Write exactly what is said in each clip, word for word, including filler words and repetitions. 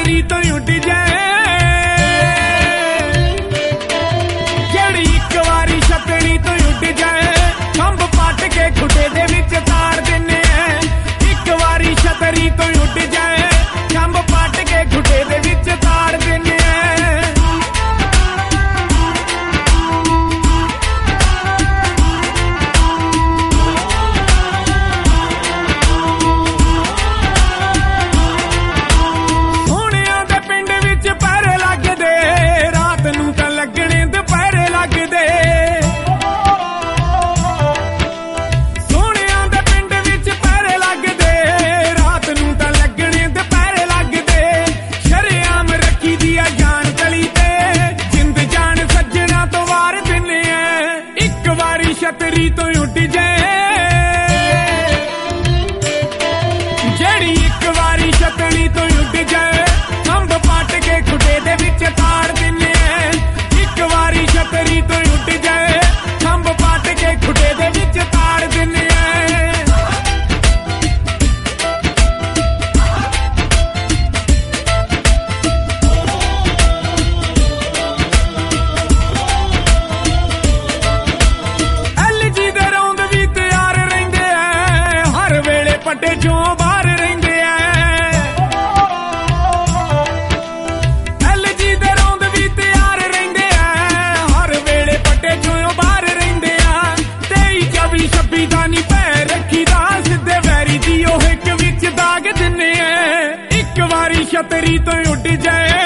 छतरी तो उड़ जाए, जेड़ी एक वारी छतरी तो उड़ जाए, खंभ पट के खुटे दे विच तार दिने। एक वारी छतरी तो उड़ जाए, खंभ पट के खुटे दे विच तार दिने। छतरी तो उड़ जाए, जेड़ी एक वारी छतरी तो उड़ जाए, खंभ पट के खुटे दे विच तार दिने। एक वारी छतरी तो उड़ जाए, खंभ पट के खुटे दे विच तार दिने। पट्टे चों बाहर रहिंदे ऐ, एल जी दे रौंद भी तैयार रहिंदे ऐ, हर वेले पट्टे चों बाहर रहिंदे ऐ। तेई चौबी छब्बी दा नी पै रखी दा, सिद्धे वैरी दी ओह इक विच दाग दिन्ने ऐ। एक वारी छतरी तो उड़ जाए,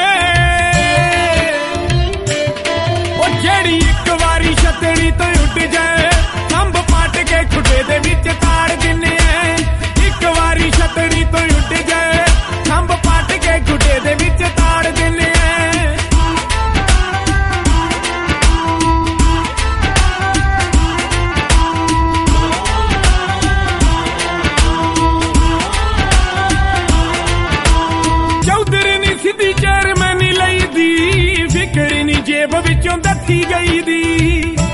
ओ जेड़ी एक वारी छतरी तो उड़ जाए, खंभ पट के खुटे दे विच तार दिन्ने ऐ। वारी छतरी तो उड़ जाए, खंभ पट के खुटे दे विच तार दिने। चौधरी नी सीधी चेयरमैन लई दी, फिकर नी जेब विचों दसी गई दी।